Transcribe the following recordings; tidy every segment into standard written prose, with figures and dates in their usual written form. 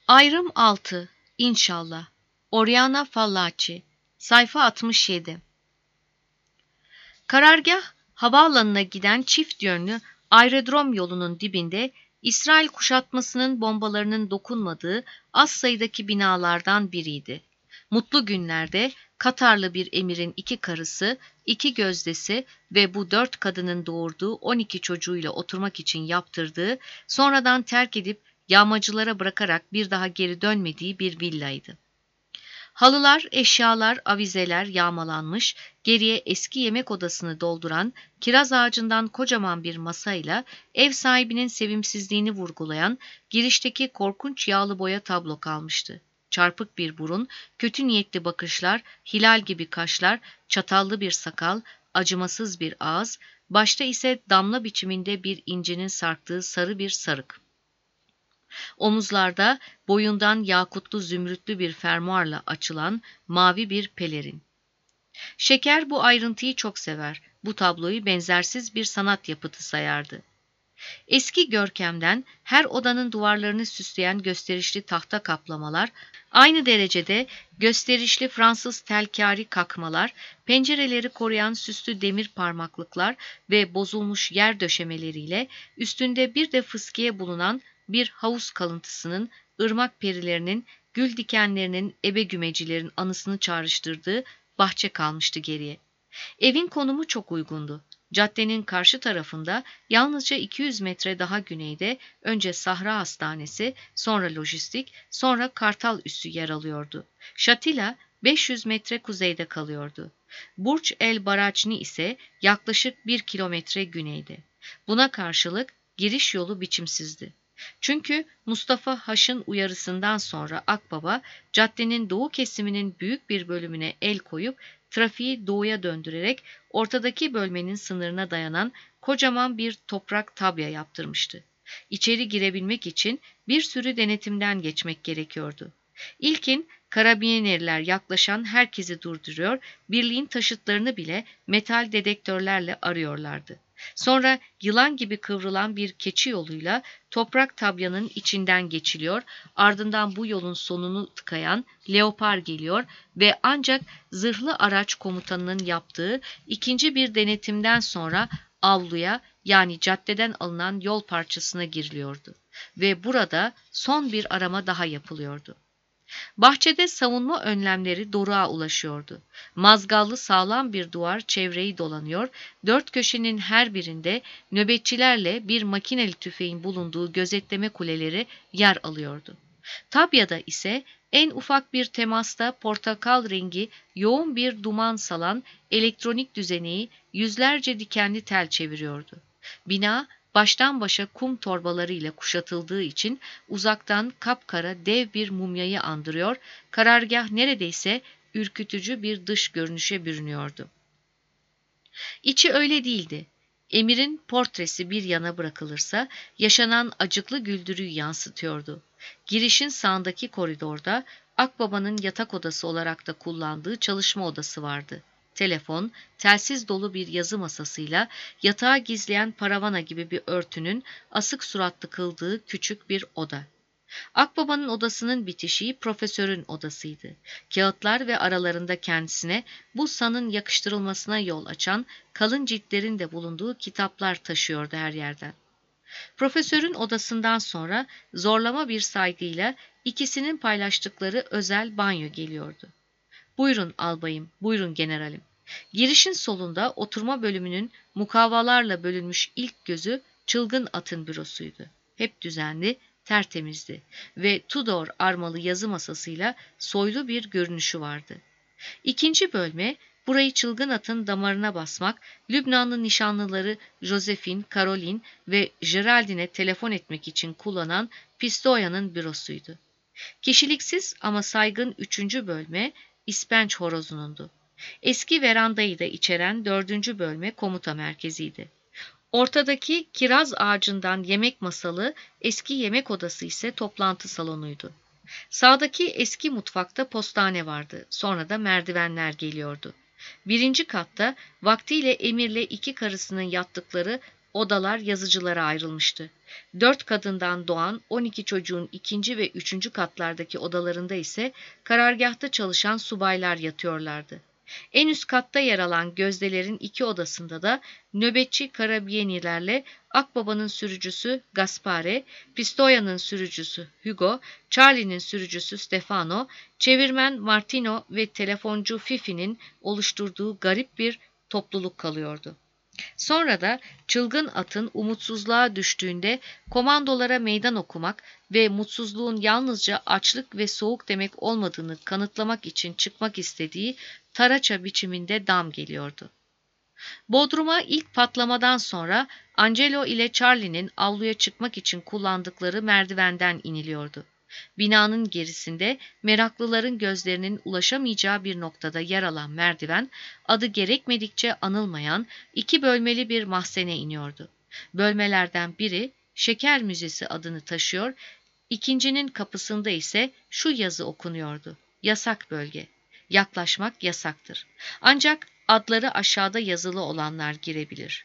Ayrım 6. İnşallah. Oriana Fallaci. Sayfa 67. Karargah, havaalanına giden çift yönlü aerodrom yolunun dibinde İsrail kuşatmasının bombalarının dokunmadığı az sayıdaki binalardan biriydi. Mutlu günlerde Katarlı bir emirin 2 karısı, 2 gözdesi ve bu 4 kadının doğurduğu 12 çocuğuyla oturmak için yaptırdığı, sonradan terk edip yağmacılara bırakarak bir daha geri dönmediği bir villaydı. Halılar, eşyalar, avizeler yağmalanmış, geriye eski yemek odasını dolduran, kiraz ağacından kocaman bir masayla ev sahibinin sevimsizliğini vurgulayan girişteki korkunç yağlı boya tablo kalmıştı. Çarpık bir burun, kötü niyetli bakışlar, hilal gibi kaşlar, çatallı bir sakal, acımasız bir ağız, başta ise damla biçiminde bir incinin sarktığı sarı bir sarık. Omuzlarda boyundan yakutlu zümrütlü bir fermuarla açılan mavi bir pelerin. Şeker bu ayrıntıyı çok sever. Bu tabloyu benzersiz bir sanat yapıtı sayardı. Eski görkemden her odanın duvarlarını süsleyen gösterişli tahta kaplamalar, aynı derecede gösterişli Fransız telkari kakmalar, pencereleri koruyan süslü demir parmaklıklar ve bozulmuş yer döşemeleriyle üstünde bir de fıskiye bulunan bir havuz kalıntısının, ırmak perilerinin, gül dikenlerinin, ebegümecilerin anısını çağrıştırdığı bahçe kalmıştı geriye. Evin konumu çok uygundu. Caddenin karşı tarafında yalnızca 200 metre daha güneyde önce Sahra Hastanesi, sonra lojistik, sonra Kartal Üssü yer alıyordu. Şatila 500 metre kuzeyde kalıyordu. Burç El Baracni ise yaklaşık 1 kilometre güneyde. Buna karşılık giriş yolu biçimsizdi. Çünkü Mustafa Haş'ın uyarısından sonra Akbaba, caddenin doğu kesiminin büyük bir bölümüne el koyup trafiği doğuya döndürerek ortadaki bölmenin sınırına dayanan kocaman bir toprak tabya yaptırmıştı. İçeri girebilmek için bir sürü denetimden geçmek gerekiyordu. İlkin karabinerler yaklaşan herkesi durduruyor, birliğin taşıtlarını bile metal dedektörlerle arıyorlardı. Sonra yılan gibi kıvrılan bir keçi yoluyla toprak tabyanın içinden geçiliyor, ardından bu yolun sonunu tıkayan leopar geliyor ve ancak zırhlı araç komutanının yaptığı ikinci bir denetimden sonra avluya, yani caddeden alınan yol parçasına giriliyordu ve burada son bir arama daha yapılıyordu. Bahçede savunma önlemleri doruğa ulaşıyordu. Mazgallı sağlam bir duvar çevreyi dolanıyor, dört köşenin her birinde nöbetçilerle bir makineli tüfeğin bulunduğu gözetleme kuleleri yer alıyordu. Tabya'da ise en ufak bir temasta portakal rengi yoğun bir duman salan elektronik düzeneği yüzlerce dikenli tel çeviriyordu. Bina baştan başa kum torbalarıyla kuşatıldığı için uzaktan kapkara dev bir mumyayı andırıyor, karargah neredeyse ürkütücü bir dış görünüşe bürünüyordu. İçi öyle değildi. Emirin portresi bir yana bırakılırsa yaşanan acıklı güldürüyü yansıtıyordu. Girişin sağındaki koridorda Akbaba'nın yatak odası olarak da kullandığı çalışma odası vardı. Telefon, telsiz dolu bir yazı masasıyla yatağı gizleyen paravana gibi bir örtünün asık suratlı kıldığı küçük bir oda. Akbaba'nın odasının bitişiği profesörün odasıydı. Kağıtlar ve aralarında kendisine bu sanın yakıştırılmasına yol açan kalın ciltlerin de bulunduğu kitaplar taşıyordu her yerden. Profesörün odasından sonra zorlama bir saygıyla ikisinin paylaştıkları özel banyo geliyordu. "Buyurun albayım, buyurun generalim." Girişin solunda oturma bölümünün mukavvalarla bölünmüş ilk gözü çılgın atın bürosuydu. Hep düzenli, tertemizdi ve Tudor armalı yazı masasıyla soylu bir görünüşü vardı. İkinci bölme, burayı çılgın atın damarına basmak, Lübnanlı nişanlıları Josephine, Caroline ve Geraldine'e telefon etmek için kullanan Pistoya'nın bürosuydu. Kişiliksiz ama saygın üçüncü bölme, İspenç horozunundu. Eski verandayı da içeren dördüncü bölme komuta merkeziydi. Ortadaki kiraz ağacından yemek masalı eski yemek odası ise toplantı salonuydu. Sağdaki eski mutfakta postane vardı. Sonra da merdivenler geliyordu. Birinci katta vaktiyle emirle iki karısının yattıkları odalar yazıcılara ayrılmıştı. 4 kadından doğan 12 çocuğun ikinci ve üçüncü katlardaki odalarında ise karargâhta çalışan subaylar yatıyorlardı. En üst katta yer alan gözdelerin 2 odasında da nöbetçi karabiyenilerle Akbaba'nın sürücüsü Gaspare, Pistoia'nın sürücüsü Hugo, Charlie'nin sürücüsü Stefano, çevirmen Martino ve telefoncu Fifi'nin oluşturduğu garip bir topluluk kalıyordu. Sonra da çılgın atın umutsuzluğa düştüğünde komandolara meydan okumak ve mutsuzluğun yalnızca açlık ve soğuk demek olmadığını kanıtlamak için çıkmak istediği taraça biçiminde dam geliyordu. Bodrum'a ilk patlamadan sonra Angelo ile Charlie'nin avluya çıkmak için kullandıkları merdivenden iniliyordu. Binanın gerisinde meraklıların gözlerinin ulaşamayacağı bir noktada yer alan merdiven, adı gerekmedikçe anılmayan 2 bölmeli bir mahzene iniyordu. Bölmelerden biri Şeker Müzesi adını taşıyor, ikincinin kapısında ise şu yazı okunuyordu: Yasak bölge. Yaklaşmak yasaktır. Ancak adları aşağıda yazılı olanlar girebilir.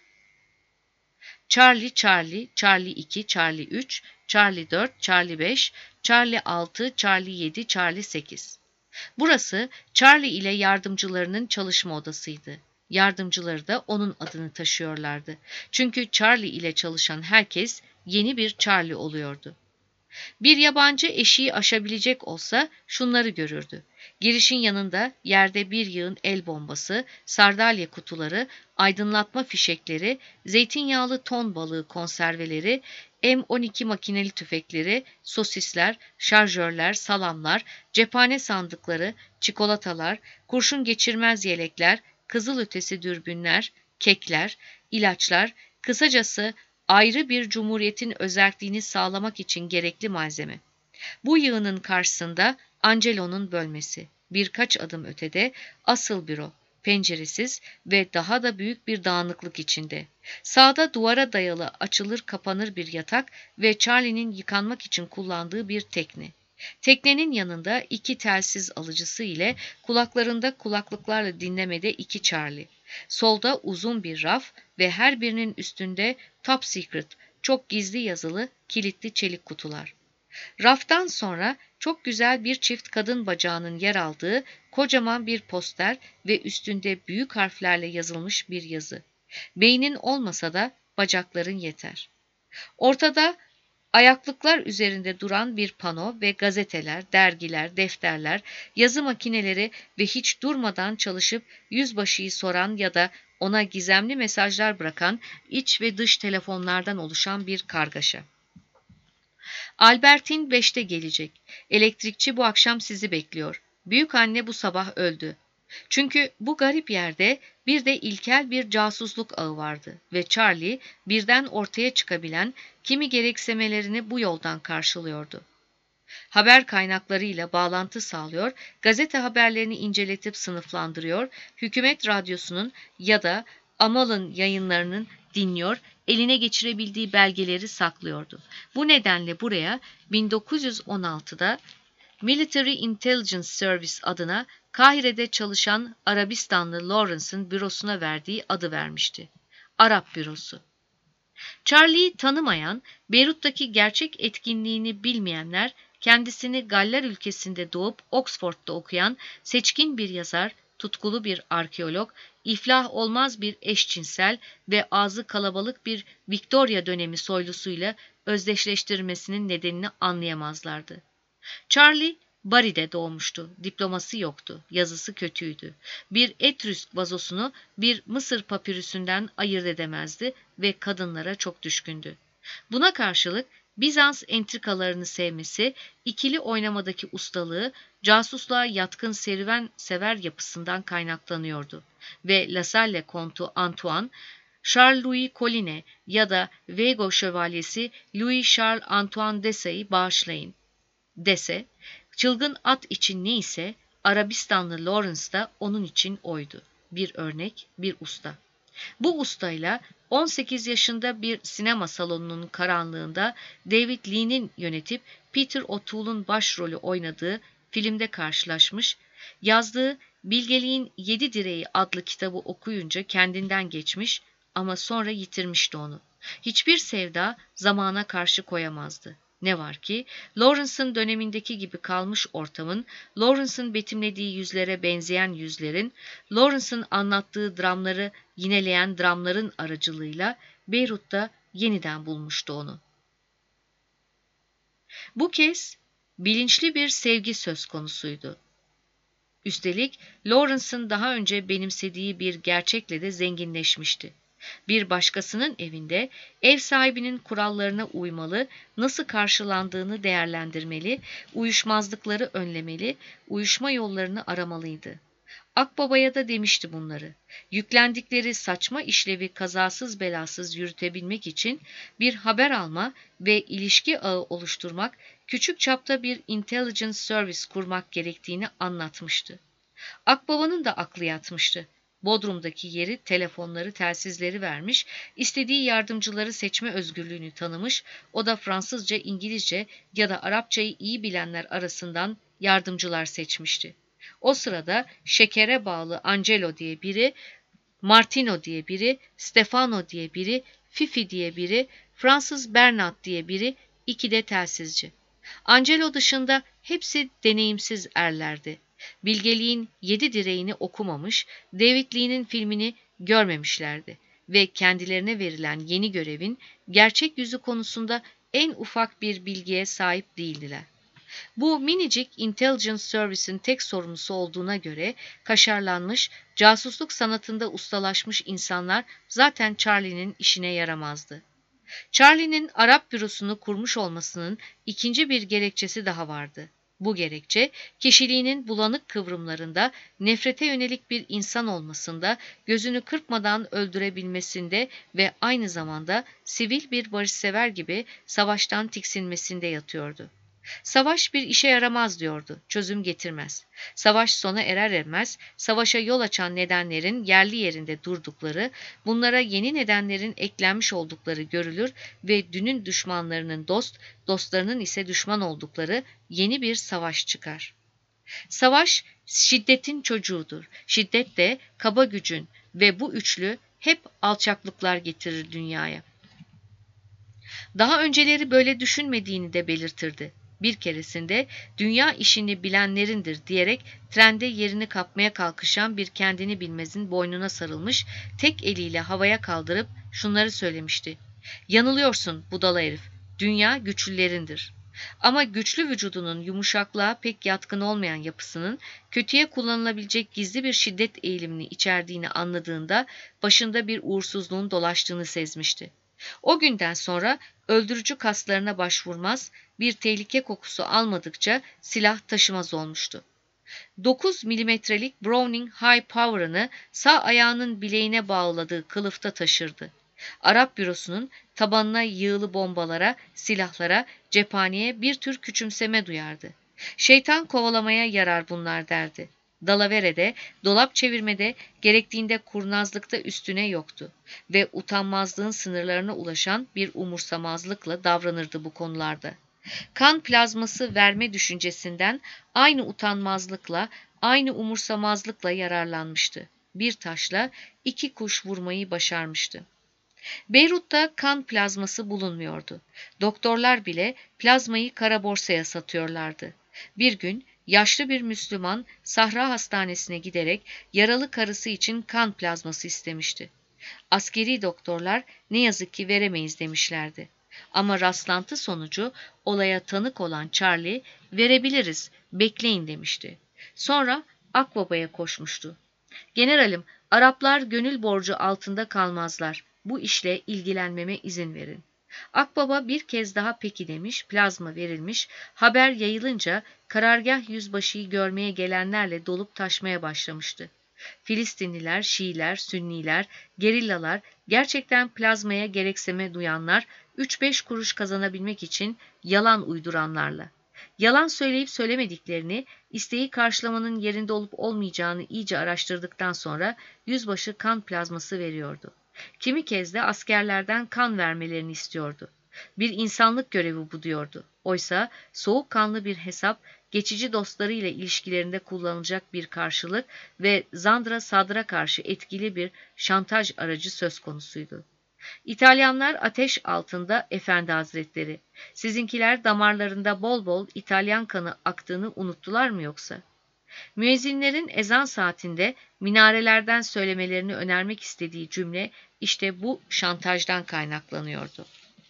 Charlie, Charlie, Charlie 2, Charlie 3, Charlie 4, Charlie 5, Charlie 6, Charlie 7, Charlie 8. Burası Charlie ile yardımcılarının çalışma odasıydı. Yardımcıları da onun adını taşıyorlardı. Çünkü Charlie ile çalışan herkes yeni bir Charlie oluyordu. Bir yabancı eşiği aşabilecek olsa şunları görürdü. Girişin yanında yerde bir yığın el bombası, sardalya kutuları, aydınlatma fişekleri, zeytinyağlı ton balığı konserveleri, M12 makineli tüfekleri, sosisler, şarjörler, salamlar, cephane sandıkları, çikolatalar, kurşun geçirmez yelekler, kızılötesi dürbünler, kekler, ilaçlar, kısacası ayrı bir cumhuriyetin özerkliğini sağlamak için gerekli malzeme. Bu yığının karşısında Angelo'nun bölmesi, birkaç adım ötede asıl büro, penceresiz ve daha da büyük bir dağınıklık içinde. Sağda duvara dayalı açılır kapanır bir yatak ve Charlie'nin yıkanmak için kullandığı bir tekne. Teknenin yanında 2 telsiz alıcısı ile kulaklarında kulaklıklarla dinlemede 2 Charlie. Solda uzun bir raf ve her birinin üstünde Top Secret, çok gizli yazılı kilitli çelik kutular. Raftan sonra çok güzel bir çift kadın bacağının yer aldığı kocaman bir poster ve üstünde büyük harflerle yazılmış bir yazı. Beynin olmasa da bacakların yeter. Ortada ayaklıklar üzerinde duran bir pano ve gazeteler, dergiler, defterler, yazı makineleri ve hiç durmadan çalışıp yüzbaşıyı soran ya da ona gizemli mesajlar bırakan iç ve dış telefonlardan oluşan bir kargaşa. Albertin 5'te gelecek. Elektrikçi bu akşam sizi bekliyor. Büyük anne bu sabah öldü. Çünkü bu garip yerde bir de ilkel bir casusluk ağı vardı ve Charlie birden ortaya çıkabilen kimi gereksemelerini bu yoldan karşılıyordu. Haber kaynaklarıyla bağlantı sağlıyor, gazete haberlerini inceletip sınıflandırıyor, hükümet radyosunun ya da Amal'ın yayınlarının dinliyor, eline geçirebildiği belgeleri saklıyordu. Bu nedenle buraya 1916'da Military Intelligence Service adına Kahire'de çalışan Arabistanlı Lawrence'ın bürosuna verdiği adı vermişti. Arap Bürosu. Charlie'yi tanımayan, Beyrut'taki gerçek etkinliğini bilmeyenler, kendisini Galler ülkesinde doğup Oxford'da okuyan seçkin bir yazar, tutkulu bir arkeolog, iflah olmaz bir eşcinsel ve ağzı kalabalık bir Victoria dönemi soylusuyla özdeşleştirmesinin nedenini anlayamazlardı. Charlie, Bari'de doğmuştu. Diploması yoktu. Yazısı kötüydü. Bir Etrüsk vazosunu bir Mısır papirüsünden ayırt edemezdi ve kadınlara çok düşkündü. Buna karşılık Bizans entrikalarını sevmesi, ikili oynamadaki ustalığı, casusluğa yatkın serüven sever yapısından kaynaklanıyordu. Ve La Salle Kontu Antoine, Charles-Louis Colline ya da Vigo Şövalyesi Louis-Charles Antoine Dessay'ı bağışlayın dese, çılgın at için neyse Arabistanlı Lawrence da onun için oydu. Bir örnek, bir usta. Bu ustayla 18 yaşında bir sinema salonunun karanlığında David Lean'in yönetip Peter O'Toole'un başrolü oynadığı filmde karşılaşmış, yazdığı Bilgeliğin 7 Direği adlı kitabı okuyunca kendinden geçmiş ama sonra yitirmişti onu. Hiçbir sevda zamana karşı koyamazdı. Ne var ki, Lawrence'ın dönemindeki gibi kalmış ortamın, Lawrence'ın betimlediği yüzlere benzeyen yüzlerin, Lawrence'ın anlattığı dramları yineleyen dramların aracılığıyla Beyrut'ta yeniden bulmuştu onu. Bu kez bilinçli bir sevgi söz konusuydu. Üstelik Lawrence'ın daha önce benimsediği bir gerçekle de zenginleşmişti. Bir başkasının evinde ev sahibinin kurallarına uymalı, nasıl karşılandığını değerlendirmeli, uyuşmazlıkları önlemeli, uyuşma yollarını aramalıydı. Akbaba'ya da demişti bunları. Yüklendikleri saçma işlevi kazasız belasız yürütebilmek için bir haber alma ve ilişki ağı oluşturmak, küçük çapta bir intelligence service kurmak gerektiğini anlatmıştı. Akbaba'nın da aklı yatmıştı. Bodrum'daki yeri, telefonları, telsizleri vermiş, istediği yardımcıları seçme özgürlüğünü tanımış, o da Fransızca, İngilizce ya da Arapçayı iyi bilenler arasından yardımcılar seçmişti. O sırada Şeker'e bağlı Angelo diye biri, Martino diye biri, Stefano diye biri, Fifi diye biri, Fransız Bernat diye biri, iki de telsizci. Angelo dışında hepsi deneyimsiz erlerdi. Bilgeliğin 7 direğini okumamış, David Lee'nin filmini görmemişlerdi ve kendilerine verilen yeni görevin gerçek yüzü konusunda en ufak bir bilgiye sahip değildiler. Bu minicik Intelligence Service'in tek sorumlusu olduğuna göre kaşarlanmış, casusluk sanatında ustalaşmış insanlar zaten Charlie'nin işine yaramazdı. Charlie'nin Arap bürosunu kurmuş olmasının ikinci bir gerekçesi daha vardı. Bu gerekçe, kişiliğinin bulanık kıvrımlarında, nefrete yönelik bir insan olmasında, gözünü kırpmadan öldürebilmesinde ve aynı zamanda sivil bir barışsever gibi savaştan tiksinmesinde yatıyordu. Savaş bir işe yaramaz diyordu, çözüm getirmez. Savaş sona erer ermez, savaşa yol açan nedenlerin yerli yerinde durdukları, bunlara yeni nedenlerin eklenmiş oldukları görülür ve dünün düşmanlarının dost, dostlarının ise düşman oldukları yeni bir savaş çıkar. Savaş şiddetin çocuğudur. Şiddet de kaba gücün ve bu üçlü hep alçaklıklar getirir dünyaya. Daha önceleri böyle düşünmediğini de belirtirdi. Bir keresinde dünya işini bilenlerindir diyerek trende yerini kapmaya kalkışan bir kendini bilmezin boynuna sarılmış, tek eliyle havaya kaldırıp şunları söylemişti. Yanılıyorsun budala herif, dünya güçlülerindir. Ama güçlü vücudunun yumuşaklığa pek yatkın olmayan yapısının kötüye kullanılabilecek gizli bir şiddet eğilimini içerdiğini anladığında başında bir uğursuzluğun dolaştığını sezmişti. O günden sonra öldürücü kaslarına başvurmaz, bir tehlike kokusu almadıkça silah taşımaz olmuştu. 9 milimetrelik Browning High Power'ını sağ ayağının bileğine bağladığı kılıfta taşırdı. Arap bürosunun tabanına yığılı bombalara, silahlara, cephaneye bir tür küçümseme duyardı. Şeytan kovalamaya yarar bunlar derdi. Dalavere'de, dolap çevirmede, gerektiğinde kurnazlıkta üstüne yoktu ve utanmazlığın sınırlarına ulaşan bir umursamazlıkla davranırdı bu konularda. Kan plazması verme düşüncesinden aynı utanmazlıkla, aynı umursamazlıkla yararlanmıştı. Bir taşla 2 kuş vurmayı başarmıştı. Beyrut'ta kan plazması bulunmuyordu. Doktorlar bile plazmayı kara borsaya satıyorlardı. Bir gün yaşlı bir Müslüman Sahra Hastanesi'ne giderek yaralı karısı için kan plazması istemişti. Askeri doktorlar ne yazık ki veremeyiz demişlerdi. Ama rastlantı sonucu olaya tanık olan Charlie verebiliriz, bekleyin demişti. Sonra Akbaba'ya koşmuştu. Generalim, Araplar gönül borcu altında kalmazlar. Bu işle ilgilenmeme izin verin. Akbaba bir kez daha peki demiş, plazma verilmiş, haber yayılınca karargah yüzbaşıyı görmeye gelenlerle dolup taşmaya başlamıştı. Filistinliler, Şiiler, Sünniler, gerillalar, gerçekten plazmaya gerekseme duyanlar, 3-5 kuruş kazanabilmek için yalan uyduranlarla. Yalan söyleyip söylemediklerini, isteği karşılamanın yerinde olup olmayacağını iyice araştırdıktan sonra yüzbaşı kan plazması veriyordu. Kimi kez de askerlerden kan vermelerini istiyordu. Bir insanlık görevi bu diyordu. Oysa soğukkanlı bir hesap, geçici dostlarıyla ilişkilerinde kullanılacak bir karşılık ve Zandra Sadr'a karşı etkili bir şantaj aracı söz konusuydu. İtalyanlar ateş altında efendi hazretleri. Sizinkiler damarlarında bol bol İtalyan kanı aktığını unuttular mı yoksa? Müezzinlerin ezan saatinde minarelerden söylemelerini önermek istediği cümle işte bu şantajdan kaynaklanıyordu.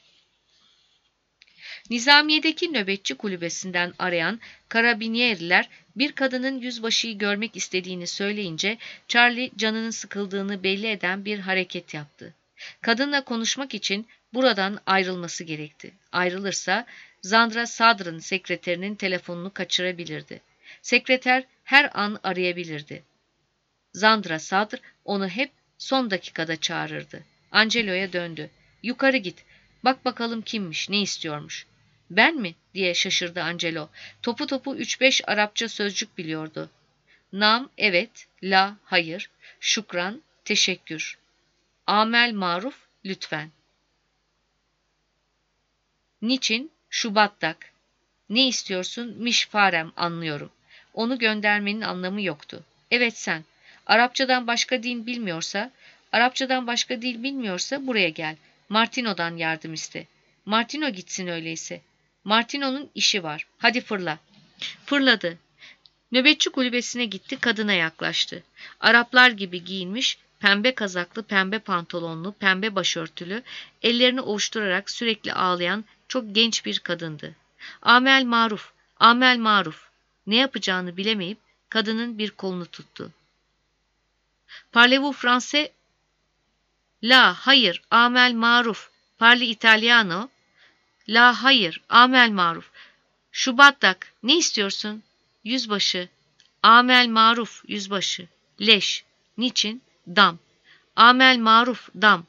Nizamiye'deki nöbetçi kulübesinden arayan karabiniyerliler bir kadının yüzbaşıyı görmek istediğini söyleyince Charlie canının sıkıldığını belli eden bir hareket yaptı. Kadınla konuşmak için buradan ayrılması gerekti. Ayrılırsa Zandra Sadr'ın sekreterinin telefonunu kaçırabilirdi. Sekreter her an arayabilirdi. Zandra Sadr onu hep son dakikada çağırırdı. Angelo'ya döndü. Yukarı git. Bak bakalım kimmiş, ne istiyormuş. Ben mi? Diye şaşırdı Angelo. Topu topu 3-5 Arapça sözcük biliyordu. Nam, evet. La, hayır. Şükran, teşekkür. Amel maruf, lütfen. Niçin? Şubattak. Ne istiyorsun? Mişfarem, anlıyorum. Onu göndermenin anlamı yoktu. Evet sen. Arapçadan başka dil bilmiyorsa buraya gel. Martino'dan yardım iste. Martino gitsin öyleyse. Martino'nun işi var. Hadi fırla. Fırladı. Nöbetçi kulübesine gitti, kadına yaklaştı. Araplar gibi giyinmiş, pembe kazaklı, pembe pantolonlu, pembe başörtülü, ellerini ovuşturarak sürekli ağlayan çok genç bir kadındı. Amel maruf, amel maruf. Ne yapacağını bilemeyip kadının bir kolunu tuttu. Parlez-vous français? La, hayır, amel maruf. Parli italiano? La, hayır, amel maruf. Şubattak, ne istiyorsun? Yüzbaşı. Amel maruf, yüzbaşı. Leş. Niçin? Dam. Amel maruf, dam.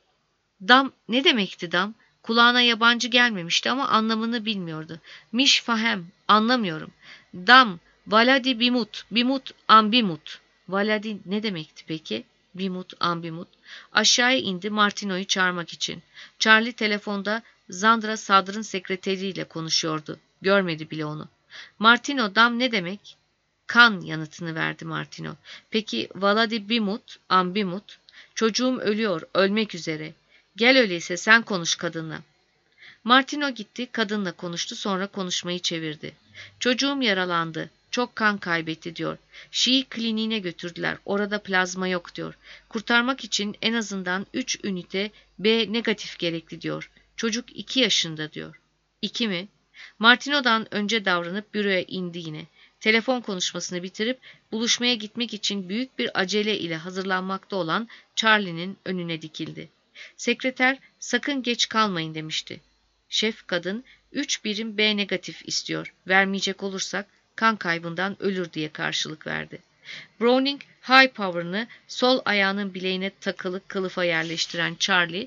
Dam ne demekti dam? Kulağına yabancı gelmemişti ama anlamını bilmiyordu. Miş fahem, anlamıyorum. Dam, valadi bimut, bimut ambimut. Valadi ne demekti peki? Bimut ambimut. Aşağıya indi Martino'yu çağırmak için. Charlie telefonda Zandra Sadr'ın sekreteriyle konuşuyordu. Görmedi bile onu. Martino, dam ne demek? Kan yanıtını verdi Martino. Peki valadi bimut, ambimut? Çocuğum ölüyor, ölmek üzere. Gel öyleyse sen konuş kadınla. Martino gitti, kadınla konuştu, sonra konuşmayı çevirdi. Çocuğum yaralandı, çok kan kaybetti diyor. Şii kliniğine götürdüler, orada plazma yok diyor. Kurtarmak için en azından 3 ünite B negatif gerekli diyor. Çocuk 2 yaşında diyor. 2 mi? Martino'dan önce davranıp büroya indi yine. Telefon konuşmasını bitirip buluşmaya gitmek için büyük bir acele ile hazırlanmakta olan Charlie'nin önüne dikildi. Sekreter sakın geç kalmayın demişti. Şef kadın 3 birim B negatif istiyor. Vermeyecek olursak kan kaybından ölür diye karşılık verdi. Browning high power'ını sol ayağının bileğine takılı kılıfa yerleştiren Charlie,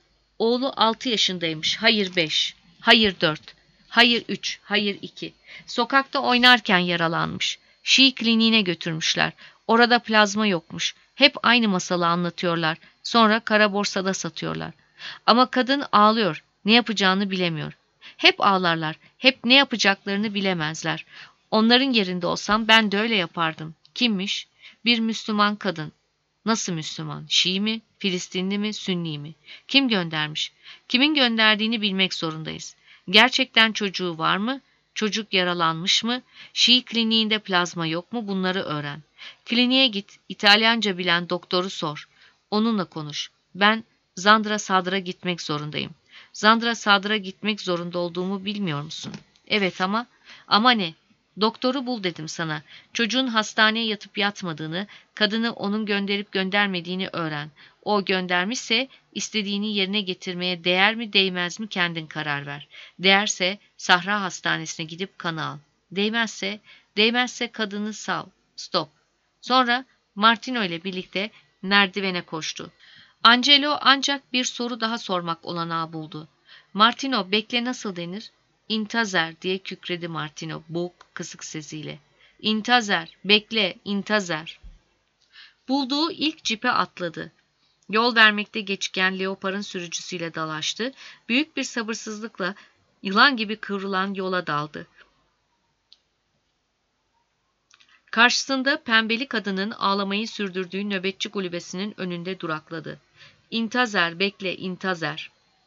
oğlu 6 yaşındaymış, hayır 5, hayır 4, hayır 3, hayır 2. Sokakta oynarken yaralanmış. Şii kliniğine götürmüşler. Orada plazma yokmuş. Hep aynı masalı anlatıyorlar. Sonra kara borsada satıyorlar. Ama kadın ağlıyor. Ne yapacağını bilemiyor. Hep ağlarlar. Hep ne yapacaklarını bilemezler. Onların yerinde olsam ben de öyle yapardım. Kimmiş? Bir Müslüman kadın. Nasıl Müslüman? Şii mi? Filistinli mi? Sünni mi? Kim göndermiş? Kimin gönderdiğini bilmek zorundayız. Gerçekten çocuğu var mı? Çocuk yaralanmış mı? Şii kliniğinde plazma yok mu? Bunları öğren. Kliniğe git. İtalyanca bilen doktoru sor. Onunla konuş. Ben Zandra Sadr'a gitmek zorundayım. Zandra Sadr'a gitmek zorunda olduğumu bilmiyor musun? Evet ama ne? Doktoru bul dedim sana. Çocuğun hastaneye yatıp yatmadığını, kadını onun gönderip göndermediğini öğren. O göndermişse istediğini yerine getirmeye değer mi değmez mi kendin karar ver. Değerse Sahra Hastanesi'ne gidip kanı al. Değmezse kadını sal. Stop. Sonra Martino ile birlikte merdivene koştu. Angelo ancak bir soru daha sormak olanağı buldu. Martino, bekle nasıl denir? İntazer diye kükredi Martino boğuk kısık sesiyle. İntazer, bekle, intazer. Bulduğu ilk cipe atladı. Yol vermekte geçken leoparın sürücüsüyle dalaştı. Büyük bir sabırsızlıkla yılan gibi kıvrılan yola daldı. Karşısında pembeli kadının ağlamayı sürdürdüğü nöbetçi kulübesinin önünde durakladı. İntazer, bekle, intazer.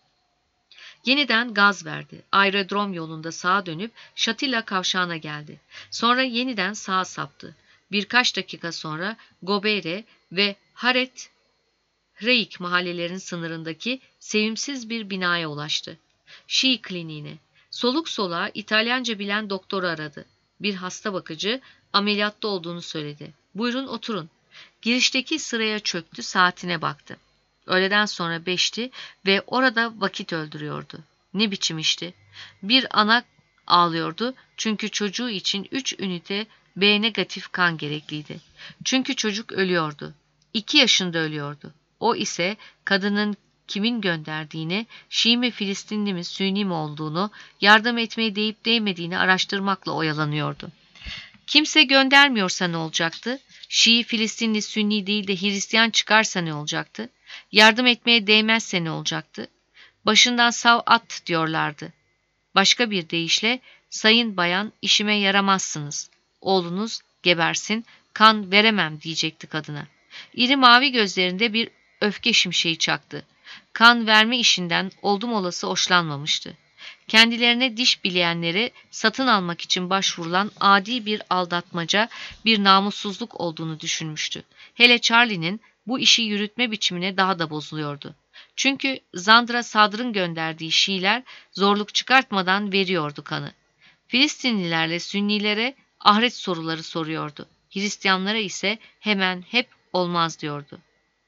Yeniden gaz verdi. Aerodrom yolunda sağa dönüp Şatila kavşağına geldi. Sonra yeniden sağa saptı. Birkaç dakika sonra Gobere ve Haret Reik mahallelerin sınırındaki sevimsiz bir binaya ulaştı. Şii kliniğine. Soluk soluğa İtalyanca bilen doktoru aradı. Bir hasta bakıcı ameliyatta olduğunu söyledi. Buyurun oturun. Girişteki sıraya çöktü, saatine baktı. Öğleden sonra 5'ti ve orada vakit öldürüyordu. Ne biçim işti? Bir ana ağlıyordu çünkü çocuğu için 3 ünite B negatif kan gerekliydi. Çünkü çocuk ölüyordu. 2 yaşında ölüyordu. O ise kadının kimin gönderdiğini, Şii mi Filistinli mi Sünni mi olduğunu, yardım etmeye değip değmediğini araştırmakla oyalanıyordu. Kimse göndermiyorsa ne olacaktı? Şii, Filistinli, Sünni değil de Hristiyan çıkarsa ne olacaktı? Yardım etmeye değmezse ne olacaktı? Başından sav at diyorlardı. Başka bir deyişle, sayın bayan işime yaramazsınız. Oğlunuz gebersin, kan veremem diyecekti kadına. İri mavi gözlerinde bir öfke şimşeği çaktı. Kan verme işinden oldum olası hoşlanmamıştı. Kendilerine diş bileyenleri satın almak için başvurulan adi bir aldatmaca, bir namussuzluk olduğunu düşünmüştü. Hele Charlie'nin bu işi yürütme biçimine daha da bozuluyordu. Çünkü Zandra Sadr'ın gönderdiği Şiiler zorluk çıkartmadan veriyordu kanı. Filistinlilerle Sünnilere ahiret soruları soruyordu. Hristiyanlara ise hemen hep olmaz diyordu.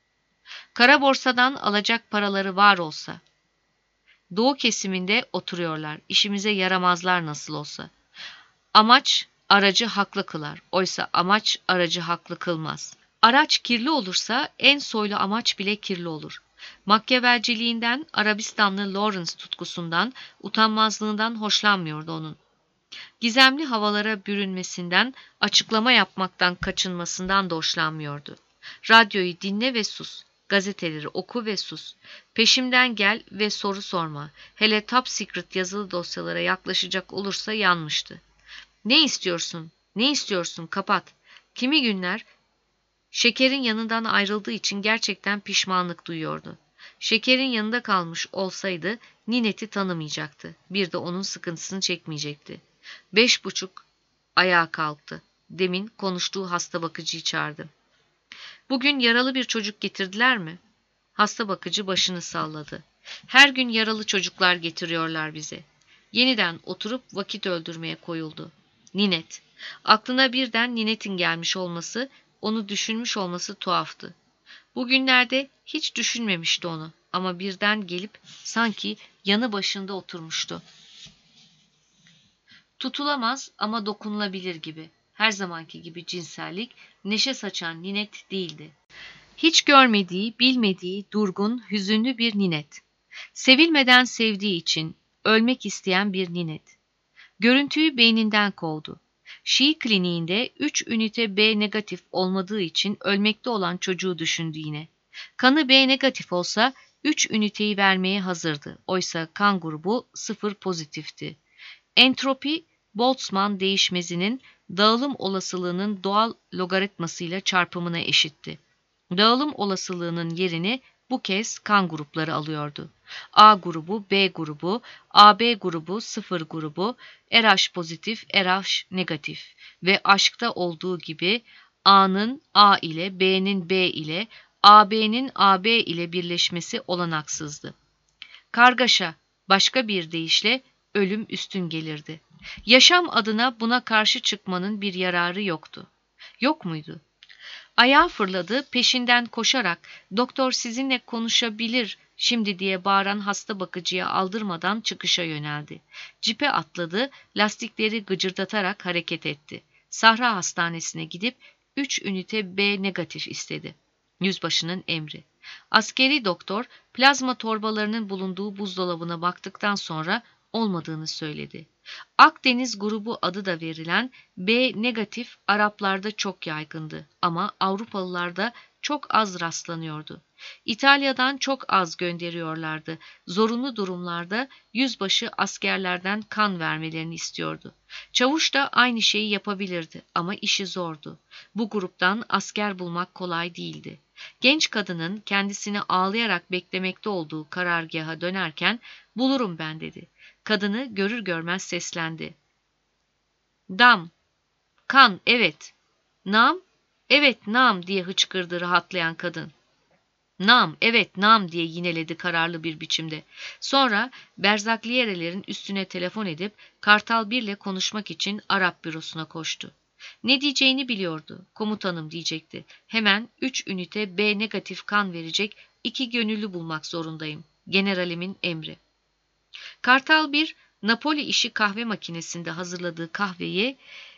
Kara borsadan alacak paraları var olsa. Doğu kesiminde oturuyorlar. İşimize yaramazlar nasıl olsa. Amaç aracı haklı kılar. Oysa amaç aracı haklı kılmaz. Araç kirli olursa en soylu amaç bile kirli olur. Makyavelciliğinden, Arabistanlı Lawrence tutkusundan, utanmazlığından hoşlanmıyordu onun. Gizemli havalara bürünmesinden, açıklama yapmaktan kaçınmasından da hoşlanmıyordu. Radyoyu dinle ve sus. Gazeteleri oku ve sus. Peşimden gel ve soru sorma. Hele top secret yazılı dosyalara yaklaşacak olursa yanmıştı. Ne istiyorsun? Ne istiyorsun? Kapat. Kimi günler Şeker'in yanından ayrıldığı için gerçekten pişmanlık duyuyordu. Şeker'in yanında kalmış olsaydı Ninet'i tanımayacaktı. Bir de onun sıkıntısını çekmeyecekti. 5:30 ayağa kalktı. Demin konuştuğu hasta bakıcıyı çağırdı. Bugün yaralı bir çocuk getirdiler mi? Hasta bakıcı başını salladı. Her gün yaralı çocuklar getiriyorlar bize. Yeniden oturup vakit öldürmeye koyuldu. Ninet. Aklına birden Ninet'in gelmiş olması, onu düşünmüş olması tuhaftı. Bugünlerde hiç düşünmemişti onu ama birden gelip sanki yanı başında oturmuştu. Tutulamaz ama dokunulabilir gibi. Her zamanki gibi cinsellik, neşe saçan Ninet değildi. Hiç görmediği, bilmediği, durgun, hüzünlü bir Ninet. Sevilmeden sevdiği için ölmek isteyen bir Ninet. Görüntüyü beyninden kovdu. Şii kliniğinde 3 ünite B negatif olmadığı için ölmekte olan çocuğu düşündü yine. Kanı B negatif olsa 3 üniteyi vermeye hazırdı. Oysa kan grubu 0 pozitifti. Entropi, Boltzmann değişmezinin dağılım olasılığının doğal logaritmasıyla çarpımına eşitti. Dağılım olasılığının yerini bu kez kan grupları alıyordu. A grubu, B grubu, AB grubu, 0 grubu, RH pozitif, RH negatif ve aşkta olduğu gibi A'nın A ile, B'nin B ile, AB'nin AB ile birleşmesi olanaksızdı. Kargaşa, başka bir deyişle ölüm üstün gelirdi. Yaşam adına buna karşı çıkmanın bir yararı yoktu. Yok muydu? Ayağa fırladı, peşinden koşarak "Doktor sizinle konuşabilir şimdi" diye bağıran hasta bakıcıya aldırmadan çıkışa yöneldi. Cipe atladı, lastikleri gıcırdatarak hareket etti. Sahra Hastanesi'ne gidip 3 ünite B negatif istedi. Yüzbaşının emri. Askeri doktor plazma torbalarının bulunduğu buzdolabına baktıktan sonra olmadığını söyledi. Akdeniz grubu adı da verilen B negatif Araplarda çok yaygındı ama Avrupalılarda çok az rastlanıyordu. İtalya'dan çok az gönderiyorlardı. Zorunlu durumlarda yüzbaşı askerlerden kan vermelerini istiyordu. Çavuş da aynı şeyi yapabilirdi ama işi zordu. Bu gruptan asker bulmak kolay değildi. Genç kadının kendisini ağlayarak beklemekte olduğu karargaha dönerken "Bulurum ben," dedi. Kadını görür görmez seslendi. "Dam, kan, evet." "Nam?" "Evet, nam," diye hıçkırdı rahatlayan kadın. "Nam, evet, nam," diye yineledi kararlı bir biçimde. Sonra Berzakliyerelerin üstüne telefon edip Kartal Bir'le konuşmak için Arap bürosuna koştu. Ne diyeceğini biliyordu. "Komutanım," diyecekti. "Hemen 3 ünite B negatif kan verecek 2 gönüllü bulmak zorundayım. Generalimin emri." Kartal Bir, Napoli işi kahve makinesinde hazırladığı kahveyi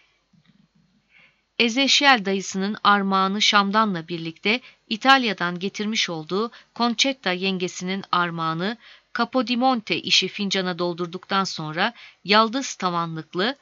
Ezeşel dayısının armağanı Şam'danla birlikte İtalya'dan getirmiş olduğu Concetta yengesinin armağanı Capodimonte işi fincana doldurduktan sonra yaldız tavanlıklı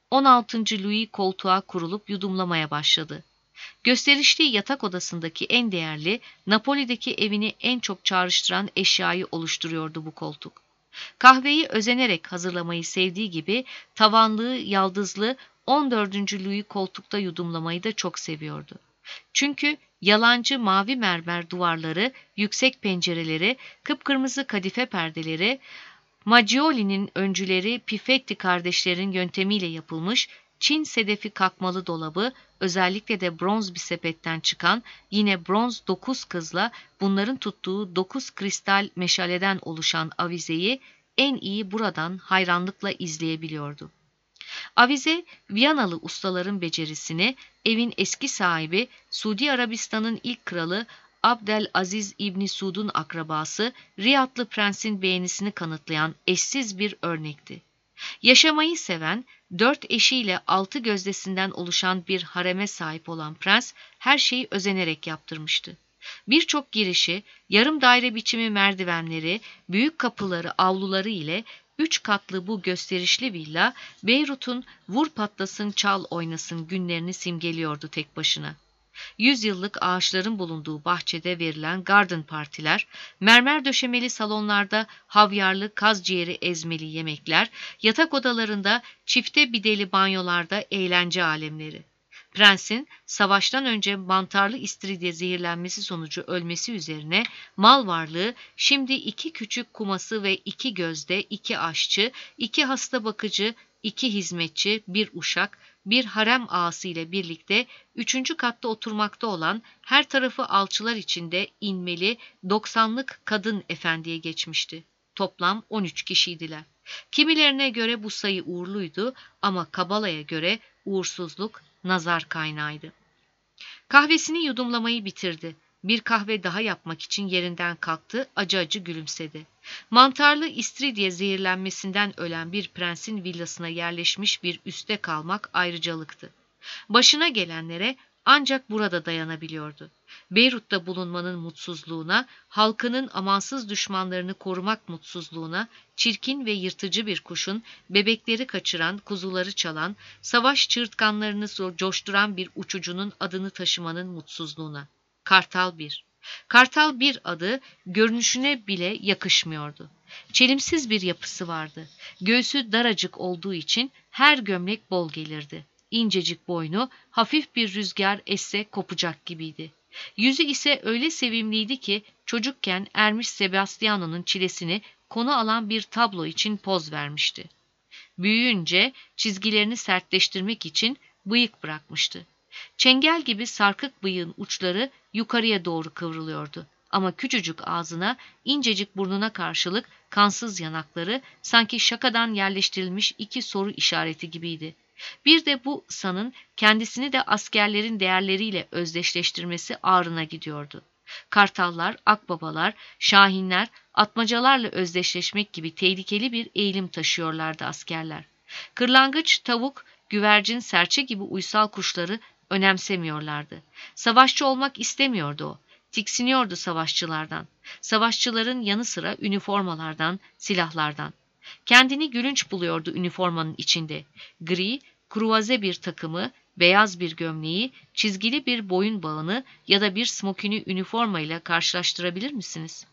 16. Louis koltuğa kurulup yudumlamaya başladı. Gösterişli yatak odasındaki en değerli, Napoli'deki evini en çok çağrıştıran eşyayı oluşturuyordu bu koltuk. Kahveyi özenerek hazırlamayı sevdiği gibi tavanlı, yaldızlı 14. Louis koltukta yudumlamayı da çok seviyordu. Çünkü yalancı mavi mermer duvarları, yüksek pencereleri, kıpkırmızı kadife perdeleri, Maggioli'nin öncüleri Piffetti kardeşlerin yöntemiyle yapılmış Çin sedefi kakmalı dolabı, özellikle de bronz bir sepetten çıkan yine bronz 9 kızla bunların tuttuğu 9 kristal meşaleden oluşan avizeyi en iyi buradan hayranlıkla izleyebiliyordu. Avize, Viyanalı ustaların becerisini evin eski sahibi Suudi Arabistan'ın ilk kralı Abdelaziz İbni Suud'un akrabası Riyadlı prensin beğenisini kanıtlayan eşsiz bir örnekti. Yaşamayı seven, 4 eşiyle 6 gözdesinden oluşan bir hareme sahip olan prens her şeyi özenerek yaptırmıştı. Birçok girişi, yarım daire biçimi merdivenleri, büyük kapıları, avluları ile 3 katlı bu gösterişli villa, Beyrut'un vur patlasın çal oynasın günlerini simgeliyordu tek başına. 100 yıllık ağaçların bulunduğu bahçede verilen garden partiler, mermer döşemeli salonlarda havyarlı kaz ciğeri ezmeli yemekler, yatak odalarında çifte bideli banyolarda eğlence alemleri. Prensin savaştan önce mantarlı istiridye zehirlenmesi sonucu ölmesi üzerine mal varlığı şimdi 2 küçük kuması ve 2 gözde, 2 aşçı, 2 hasta bakıcı, 2 hizmetçi, 1 uşak, bir harem ağası ile birlikte 3. katta oturmakta olan her tarafı alçılar içinde inmeli 90'lık kadın efendiye geçmişti. Toplam 13 kişiydiler. Kimilerine göre bu sayı uğurluydu ama Kabala'ya göre uğursuzluk nazar kaynağıydı. Kahvesini yudumlamayı bitirdi. Bir kahve daha yapmak için yerinden kalktı, acı acı gülümsedi. Mantarlı istiridye zehirlenmesinden ölen bir prensin villasına yerleşmiş bir üste kalmak ayrıcalıktı. Başına gelenlere ancak burada dayanabiliyordu. Beyrut'ta bulunmanın mutsuzluğuna, halkının amansız düşmanlarını korumak mutsuzluğuna, çirkin ve yırtıcı bir kuşun bebekleri kaçıran, kuzuları çalan, savaş çığırtkanlarını coşturan bir uçucunun adını taşımanın mutsuzluğuna. Kartal Bir. Kartal Bir adı görünüşüne bile yakışmıyordu. Çelimsiz bir yapısı vardı. Göğsü daracık olduğu için her gömlek bol gelirdi. İncecik boynu hafif bir rüzgar esse kopacak gibiydi. Yüzü ise öyle sevimliydi ki çocukken ermiş Sebastiano'nun çilesini konu alan bir tablo için poz vermişti. Büyüyünce çizgilerini sertleştirmek için bıyık bırakmıştı. Çengel gibi sarkık bıyığın uçları yukarıya doğru kıvrılıyordu. Ama küçücük ağzına, incecik burnuna karşılık kansız yanakları sanki şakadan yerleştirilmiş 2 soru işareti gibiydi. Bir de bu sanın kendisini de askerlerin değerleriyle özdeşleştirmesi ağrına gidiyordu. Kartallar, akbabalar, şahinler, atmacalarla özdeşleşmek gibi tehlikeli bir eğilim taşıyorlardı askerler. Kırlangıç, tavuk, güvercin, serçe gibi uysal kuşları önemsemiyorlardı. Savaşçı olmak istemiyordu o. Tiksiniyordu savaşçılardan. Savaşçıların yanı sıra üniformalardan, silahlardan. Kendini gülünç buluyordu üniformanın içinde. Gri, kruvaze bir takımı, beyaz bir gömleği, çizgili bir boyun bağını ya da bir smokini üniformayla karşılaştırabilir misiniz?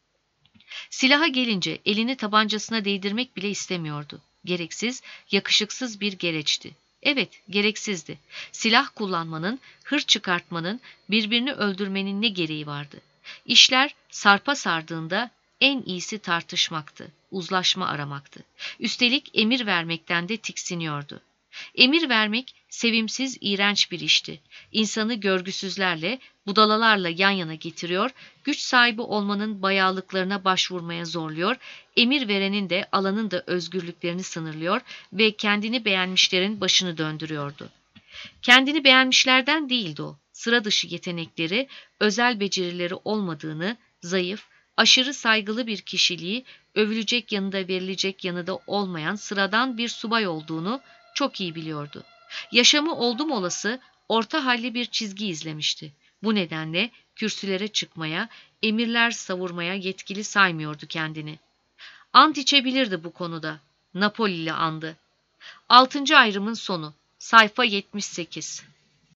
Silaha gelince elini tabancasına değdirmek bile istemiyordu. Gereksiz, yakışıksız bir gereçti. Evet, gereksizdi. Silah kullanmanın, hır çıkartmanın, birbirini öldürmenin ne gereği vardı? İşler sarpa sardığında en iyisi tartışmaktı, uzlaşma aramaktı. Üstelik emir vermekten de tiksiniyordu. Emir vermek sevimsiz, iğrenç bir işti. İnsanı görgüsüzlerle, budalalarla yan yana getiriyor, güç sahibi olmanın bayağılıklarına başvurmaya zorluyor, emir verenin de alanın da özgürlüklerini sınırlıyor ve kendini beğenmişlerin başını döndürüyordu. Kendini beğenmişlerden değildi o. Sıra dışı yetenekleri, özel becerileri olmadığını, zayıf, aşırı saygılı bir kişiliği, övülecek yanında verilecek yanında olmayan sıradan bir subay olduğunu çok iyi biliyordu. Yaşamı oldum olası orta halli bir çizgi izlemişti. Bu nedenle kürsülere çıkmaya, emirler savurmaya yetkili saymıyordu kendini. Ant içebilirdi bu konuda. Napoli'li andı. 6. ayrımın sonu. Sayfa 78.